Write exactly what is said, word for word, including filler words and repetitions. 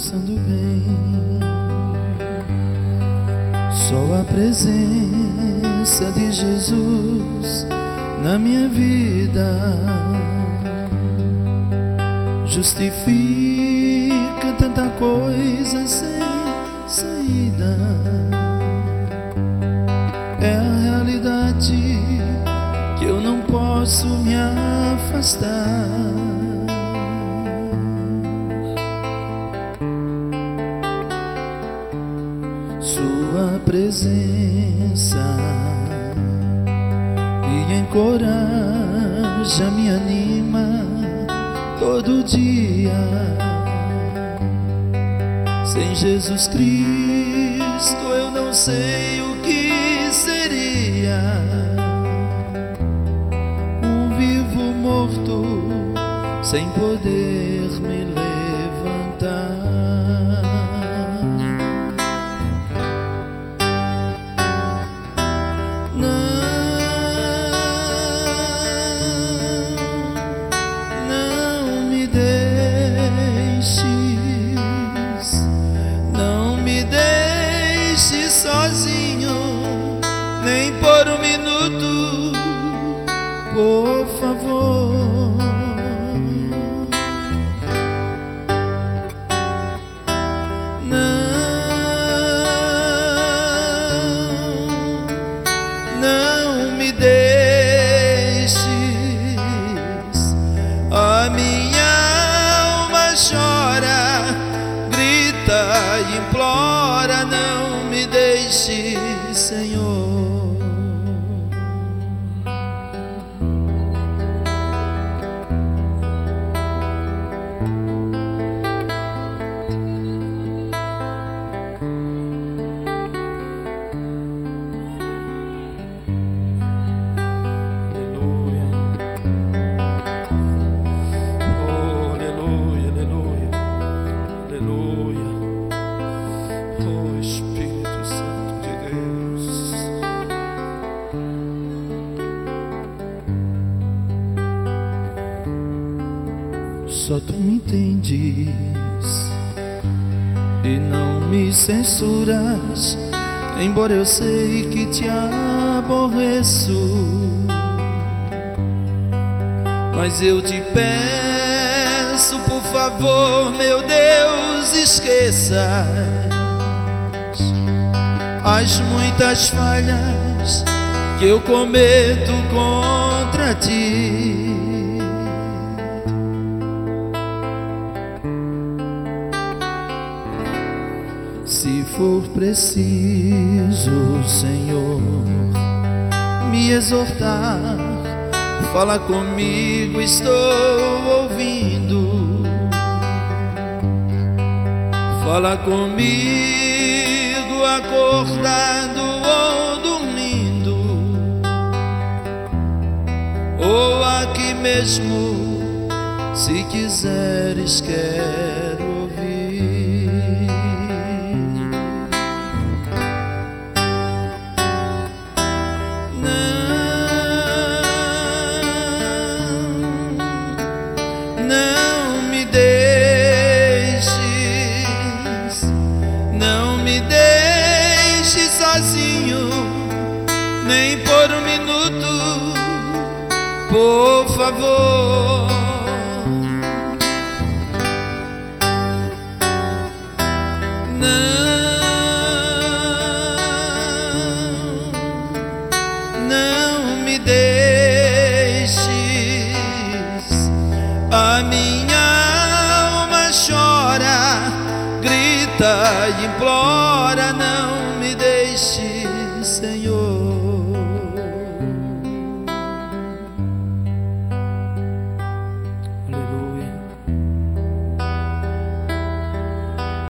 pensando bem, só a presença de Jesus na minha vida justifica tanta coisa sem saída. É a realidade que eu não posso me afastar. Sua presença me encoraja, me anima todo dia. Sem Jesus Cristo eu não sei o que seria. Um vivo morto sem poder me levantar. Sozinho, nem por um minuto, por favor. Não, não me deixes. A minha alma chora, grita e implora, não me deixe, Senhor. Só tu me entendes e não me censuras, embora eu sei que te aborreço. Mas eu te peço, por favor, meu Deus, esqueças as muitas falhas que eu cometo contra ti. Se for preciso, Senhor, me exortar, fala comigo, estou ouvindo. Fala comigo, acordado ou dormindo, ou aqui mesmo, se quiseres, quero ouvir. Não me deixes, não me deixes sozinho, nem por um minuto, por favor. Não, não me deixes. A minha alma chora, grita e implora, não